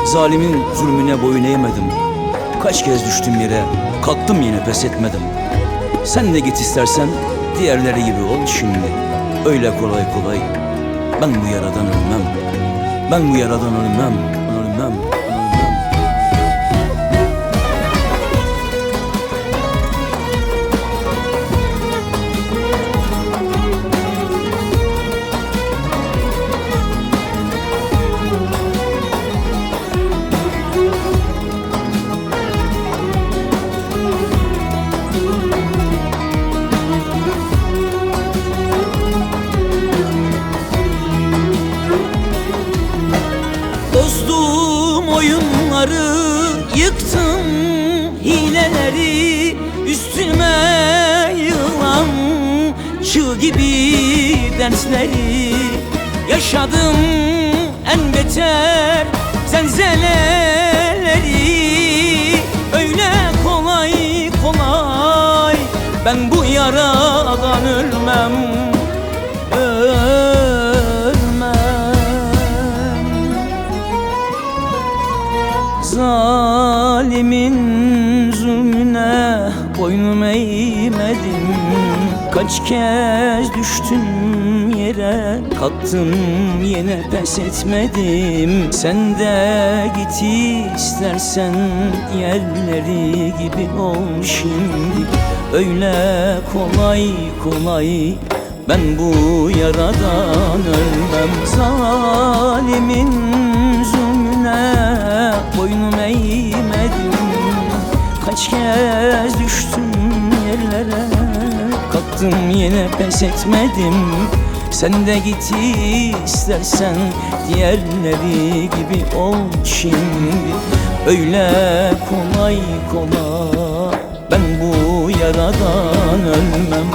Zalimin zulmüne boyun eğmedim. Kaç kez düştüm yere, kalktım yine pes etmedim. Sen de git istersen diğerleri gibi ol şimdi. Öyle kolay kolay ben bu yaradan ölmem. Ben bu yaradan ölmem, ölmem. Bozdum oyunları, yıktım hileleri, üstüme yığılan çığ gibi dersleri. Yaşadım en beter zelzeleleri. Öyle kolay kolay ben bu yaradan ölmem. Zalimin zulmüne boynum eğmedim. Kaç kez düştüm yere, kalktım yine pes etmedim. Sen de git istersen diğerleri gibi ol şimdi. Öyle kolay kolay ben bu yaradan ölmem. Zalimin zulmüne boynum eğmedim. Kaç kez düştüm yerlere, kalktım yine pes etmedim. Sen de git istersen diğerleri gibi ol şimdi. Öyle kolay kolay ben bu yaradan ölmem.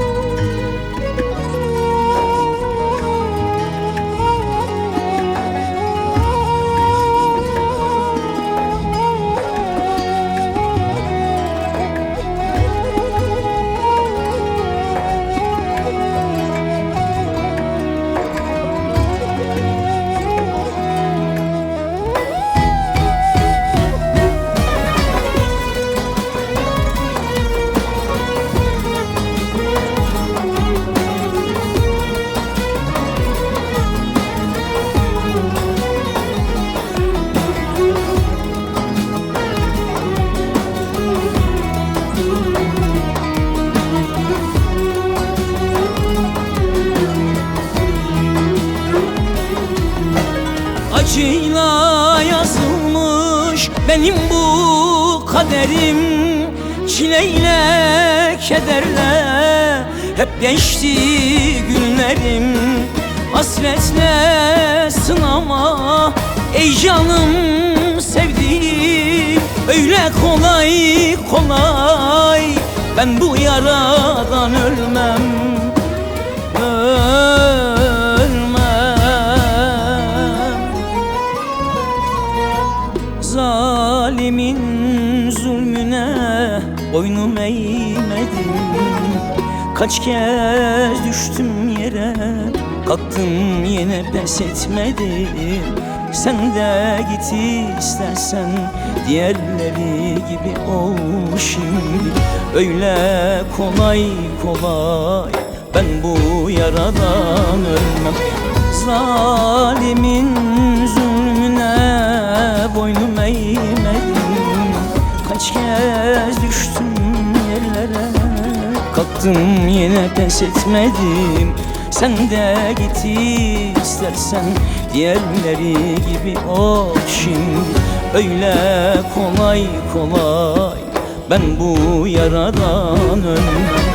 Acıyla yazılmış benim bu kaderim. Çileyle, kederle hep geçti günlerim. Hasretle sınama ey canım sevdiğim. Öyle kolay kolay ben bu yaradan ölmem. Zalimin zulmüne boynum eğmedim. Kaç kez düştüm yere, kalktım yine pes etmedim. Sen de git istersen diğerleri gibi ol şimdi. Öyle kolay kolay ben bu yaradan ölmem. Zalimin zulmüne boynum eğmedim. Kaç kez düştüm yerlere, kalktım yine pes etmedim. Sen de git istersen diğerleri gibi ol şimdi. Öyle kolay kolay ben bu yaradan ölmem.